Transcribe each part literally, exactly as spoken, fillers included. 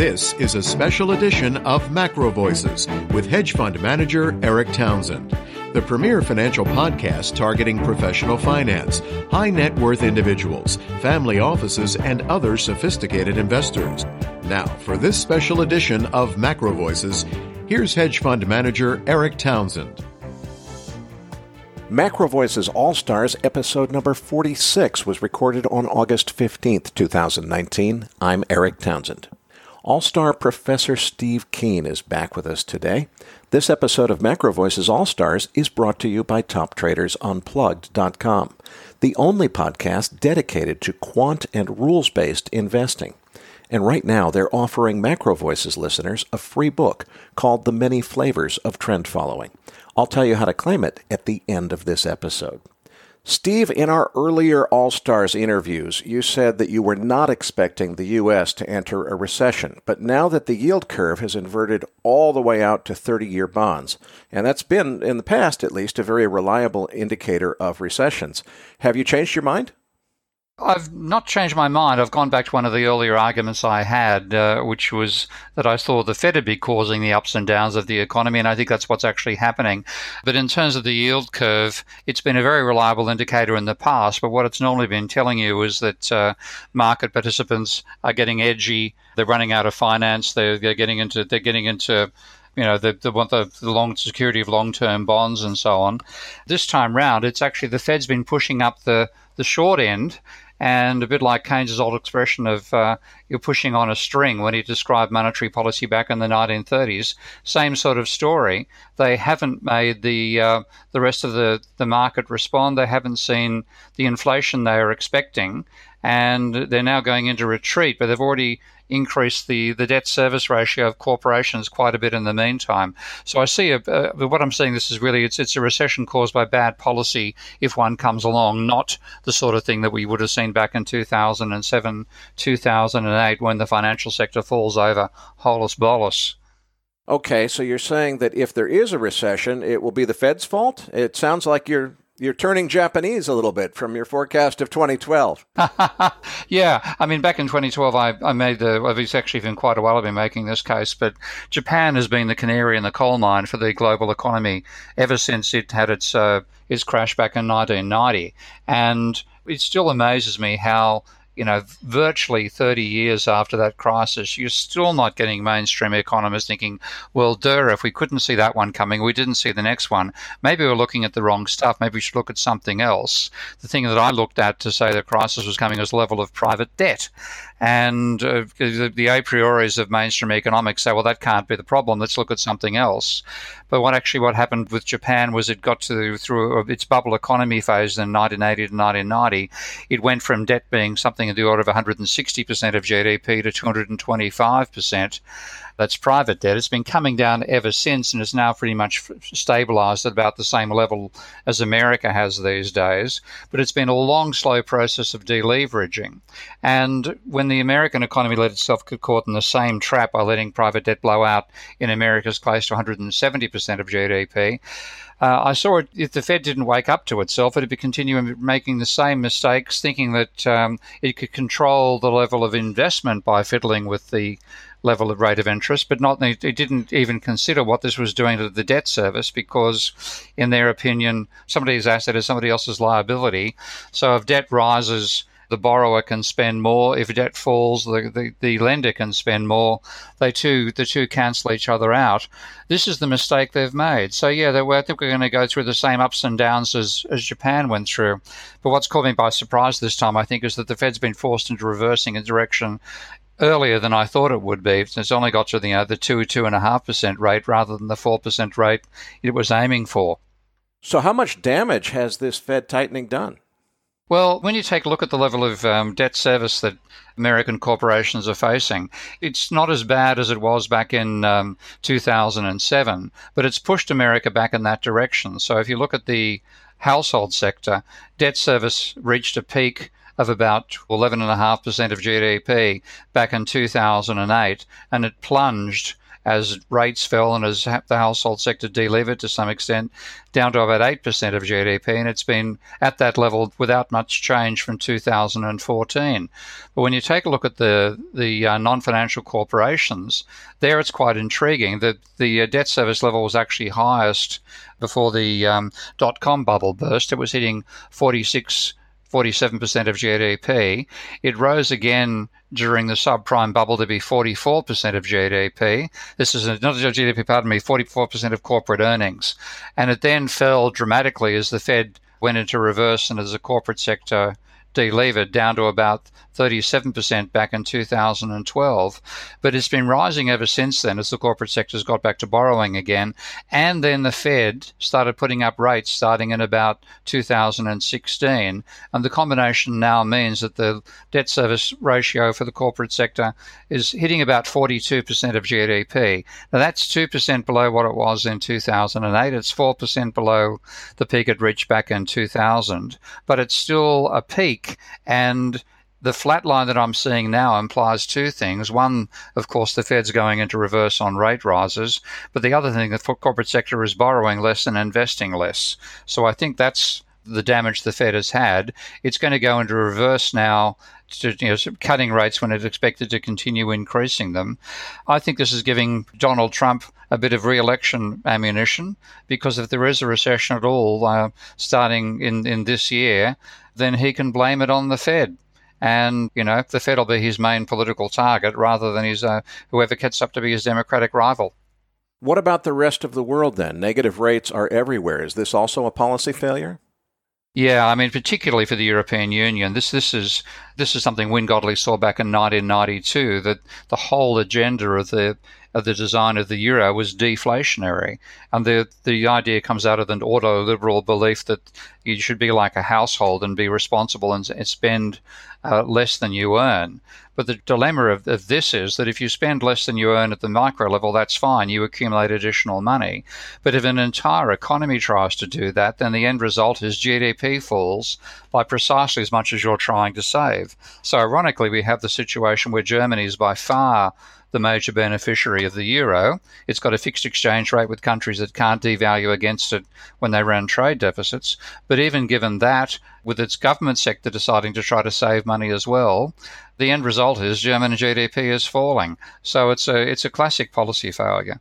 This is a special edition of Macro Voices with hedge fund manager Eric Townsend, the premier financial podcast targeting professional finance, high net worth individuals, family offices, and other sophisticated investors. Now, for this special edition of Macro Voices, here's hedge fund manager Eric Townsend. Macro Voices All-Stars episode number forty-six was recorded on August fifteenth, twenty nineteen. I'm Eric Townsend. All-Star Professor Steve Keen is back with us today. This episode of Macro Voices All-Stars is brought to you by Top Traders Unplugged dot com, the only podcast dedicated to quant and rules-based investing. And right now, they're offering Macro Voices listeners a free book called The Many Flavors of Trend Following. I'll tell you how to claim it at the end of this episode. Steve, in our earlier All-Stars interviews, you said that you were not expecting the U S to enter a recession. But now that the yield curve has inverted all the way out to thirty-year bonds, and that's been, in the past at least, a very reliable indicator of recessions, have you changed your mind? I've not changed my mind. I've gone back to one of the earlier arguments I had, uh, which was that I thought the Fed would be causing the ups and downs of the economy, and I think that's what's actually happening. But in terms of the yield curve, it's been a very reliable indicator in the past, but what it's normally been telling you is that uh, market participants are getting edgy, they're running out of finance, they're, they're getting into they're getting into you know, the, the, the, the long security of long-term bonds and so on. This time round, it's actually the Fed's been pushing up the, the short end, and a bit like Keynes' old expression of uh, you're pushing on a string when he described monetary policy back in the nineteen thirties, same sort of story. They haven't made the uh, the rest of the, the market respond. They haven't seen the inflation they are expecting, and they're now going into retreat, but they've already increased the, the debt service ratio of corporations quite a bit in the meantime. So I see, a, a, what I'm saying, this is really, it's it's a recession caused by bad policy if one comes along, not the sort of thing that we would have seen back in two thousand seven, two thousand eight when the financial sector falls over holus bolus. Okay, so you're saying that if there is a recession, it will be the Fed's fault? It sounds like you're You're turning Japanese a little bit from your forecast of twenty twelve. Yeah, I mean, back in twenty twelve, I, I made the, well, it's actually been quite a while I've been making this case, but Japan has been the canary in the coal mine for the global economy ever since it had its, uh, its crash back in nineteen ninety. And it still amazes me how, you know, virtually thirty years after that crisis, you're still not getting mainstream economists thinking, well, duh, if we couldn't see that one coming, we didn't see the next one. Maybe we're looking at the wrong stuff. Maybe we should look at something else. The thing that I looked at to say the crisis was coming was the level of private debt. And uh, the, the a prioris of mainstream economics say, well, that can't be the problem. Let's look at something else. But what actually what happened with Japan was it got to through its bubble economy phase in nineteen eighty to nineteen ninety. It went from debt being something in the order of one hundred sixty percent of G D P to two hundred twenty-five percent. That's private debt. It's been coming down ever since and is now pretty much stabilized at about the same level as America has these days. But it's been a long, slow process of deleveraging. And when the American economy let itself get caught in the same trap by letting private debt blow out in America's case to one hundred seventy percent of G D P, Uh, I saw it, if the Fed didn't wake up to itself, it would be continuing making the same mistakes, thinking that um, it could control the level of investment by fiddling with the level of rate of interest, but not it didn't even consider what this was doing to the debt service because, in their opinion, somebody's asset is somebody else's liability. So if debt rises, the borrower can spend more. If debt falls, the, the, the lender can spend more. They two, the two cancel each other out. This is the mistake they've made. So yeah, they were, I think we're going to go through the same ups and downs as, as Japan went through. But what's caught me by surprise this time, I think, is that the Fed's been forced into reversing a direction earlier than I thought it would be. It's only got to the, you know, the two, two and a half percent rate rather than the four percent rate it was aiming for. So how much damage has this Fed tightening done? Well, when you take a look at the level of um, debt service that American corporations are facing, it's not as bad as it was back in um, two thousand seven, but it's pushed America back in that direction. So if you look at the household sector, debt service reached a peak of about eleven point five percent of G D P back in two thousand eight, and it plunged as rates fell and as the household sector delevered to some extent, down to about eight percent of G D P, and it's been at that level without much change from two thousand fourteen. But when you take a look at the, the uh, non-financial corporations, there it's quite intriguing. The, the debt service level was actually highest before the um, dot-com bubble burst. It was hitting forty-six forty-seven percent of G D P. It rose again during the subprime bubble to be forty-four percent of G D P. This is not G D P, pardon me, forty-four percent of corporate earnings. And it then fell dramatically as the Fed went into reverse and as the corporate sector delevered down to about thirty-seven percent back in two thousand twelve. But it's been rising ever since then as the corporate sector's got back to borrowing again. And then the Fed started putting up rates starting in about two thousand sixteen. And the combination now means that the debt service ratio for the corporate sector is hitting about forty-two percent of G D P. Now that's two percent below what it was in two thousand eight. It's four percent below the peak it reached back in two thousand. But it's still a peak. And the flat line that I'm seeing now implies two things. One, of course, the Fed's going into reverse on rate rises. But the other thing, the corporate sector is borrowing less and investing less. So I think that's the damage the Fed has had. It's going to go into reverse now, to, you know, cutting rates when it's expected to continue increasing them. I think this is giving Donald Trump a bit of re-election ammunition, because if there is a recession at all uh, starting in, in this year, then he can blame it on the Fed. And, you know, the Fed will be his main political target rather than his uh, whoever gets up to be his Democratic rival. What about the rest of the world then? Negative rates are everywhere. Is this also a policy failure? Yeah, I mean, particularly for the European Union, this this is this is something Wynne Godley saw back in nineteen ninety-two, that the whole agenda of the of the design of the euro was deflationary, and the the idea comes out of an auto-liberal belief that you should be like a household and be responsible and, and spend uh, less than you earn. But the dilemma of, of this is that if you spend less than you earn at the micro level, that's fine. You accumulate additional money. But if an entire economy tries to do that, then the end result is G D P falls by precisely as much as you're trying to save. So ironically, we have the situation where Germany is by far the major beneficiary of the euro. It's got a fixed exchange rate with countries that can't devalue against it when they run trade deficits. But even given that, with its government sector deciding to try to save money as well, the end result is German G D P is falling. So it's a it's a classic policy failure.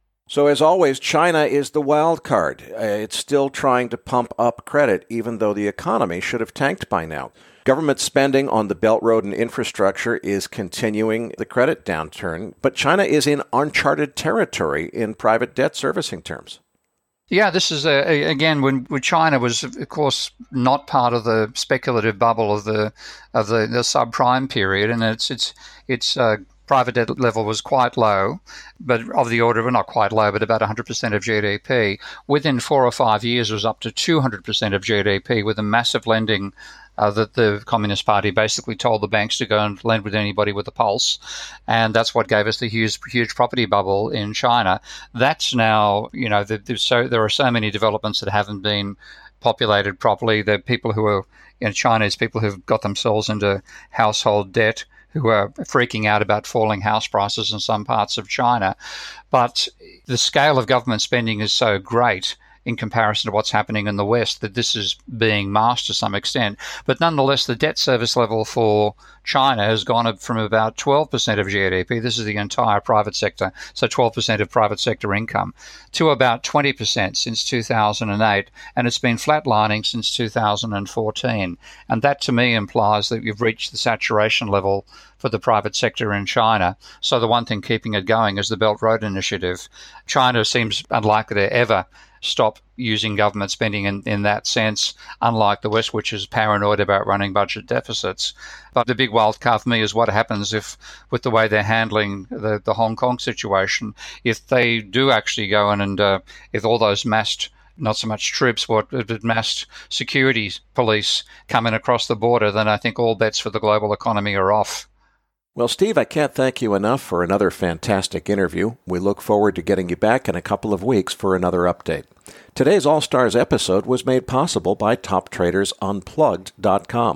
So as always, China is the wild card. Uh, it's still trying to pump up credit, even though the economy should have tanked by now. Government spending on the Belt Road and infrastructure is continuing the credit downturn, but China is in uncharted territory in private debt servicing terms. Yeah, this is, a, again, when, when China was, of course, not part of the speculative bubble of the of the, the subprime period, and its its its uh, private debt level was quite low, but of the order of, not quite low, but about one hundred percent of G D P. Within four or five years, it was up to two hundred percent of G D P, with a massive lending Uh, that the Communist Party basically told the banks to go and lend with anybody with a pulse. And that's what gave us the huge huge property bubble in China. That's now, you know, there's so, there are so many developments that haven't been populated properly. There are people who are, you know, Chinese people who've got themselves into household debt, who are freaking out about falling house prices in some parts of China. But the scale of government spending is so great in comparison to what's happening in the West, that this is being masked to some extent. But nonetheless, the debt service level for China has gone up from about twelve percent of G D P, this is the entire private sector, so twelve percent of private sector income, to about twenty percent since two thousand eight, and it's been flatlining since two thousand fourteen. And that, to me, implies that you've reached the saturation level for the private sector in China. So the one thing keeping it going is the Belt Road Initiative. China seems unlikely to ever stop using government spending in, in that sense, unlike the West, which is paranoid about running budget deficits. But the big wild card for me is what happens if, with the way they're handling the, the Hong Kong situation, if they do actually go in and uh, if all those massed, not so much troops, but massed security police come in across the border, then I think all bets for the global economy are off. Well, Steve, I can't thank you enough for another fantastic interview. We look forward to getting you back in a couple of weeks for another update. Today's All Stars episode was made possible by Top Traders Unplugged dot com.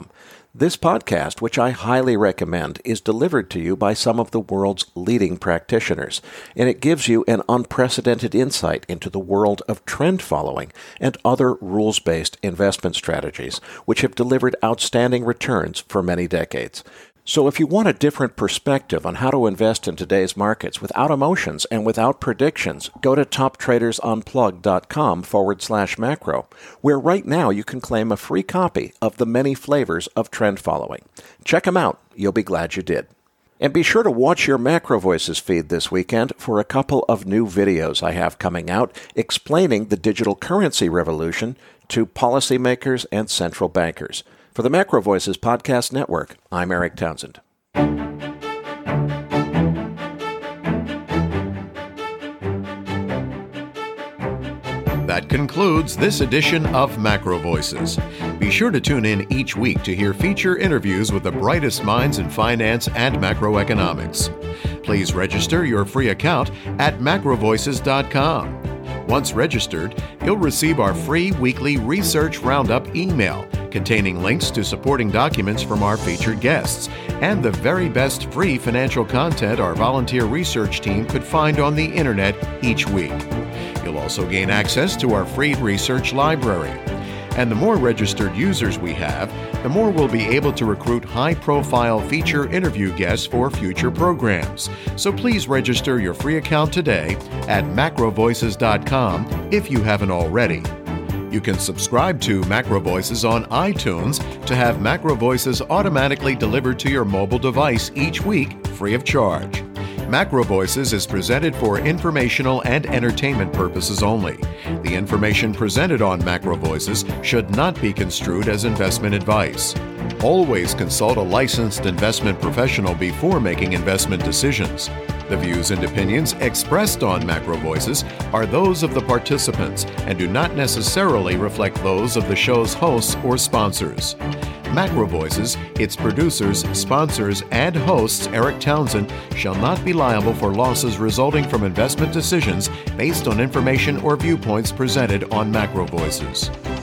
This podcast, which I highly recommend, is delivered to you by some of the world's leading practitioners, and it gives you an unprecedented insight into the world of trend following and other rules-based investment strategies, which have delivered outstanding returns for many decades. So if you want a different perspective on how to invest in today's markets without emotions and without predictions, go to toptradersunplugged.com forward slash macro, where right now you can claim a free copy of The Many Flavors of Trend Following. Check them out. You'll be glad you did. And be sure to watch your Macro Voices feed this weekend for a couple of new videos I have coming out explaining the digital currency revolution to policymakers and central bankers. For the Macro Voices Podcast Network, I'm Eric Townsend. That concludes this edition of Macro Voices. Be sure to tune in each week to hear feature interviews with the brightest minds in finance and macroeconomics. Please register your free account at macro voices dot com. Once registered, you'll receive our free weekly Research Roundup email containing links to supporting documents from our featured guests and the very best free financial content our volunteer research team could find on the internet each week. You'll also gain access to our free research library. And the more registered users we have, the more we'll be able to recruit high-profile feature interview guests for future programs. So please register your free account today at macro voices dot com if you haven't already. You can subscribe to Macro Voices on iTunes to have Macro Voices automatically delivered to your mobile device each week free of charge. Macro Voices is presented for informational and entertainment purposes only. The information presented on Macro Voices should not be construed as investment advice. Always consult a licensed investment professional before making investment decisions. The views and opinions expressed on Macro Voices are those of the participants and do not necessarily reflect those of the show's hosts or sponsors. Macro Voices, its producers, sponsors, and hosts, Eric Townsend, shall not be liable for losses resulting from investment decisions based on information or viewpoints presented on Macro Voices.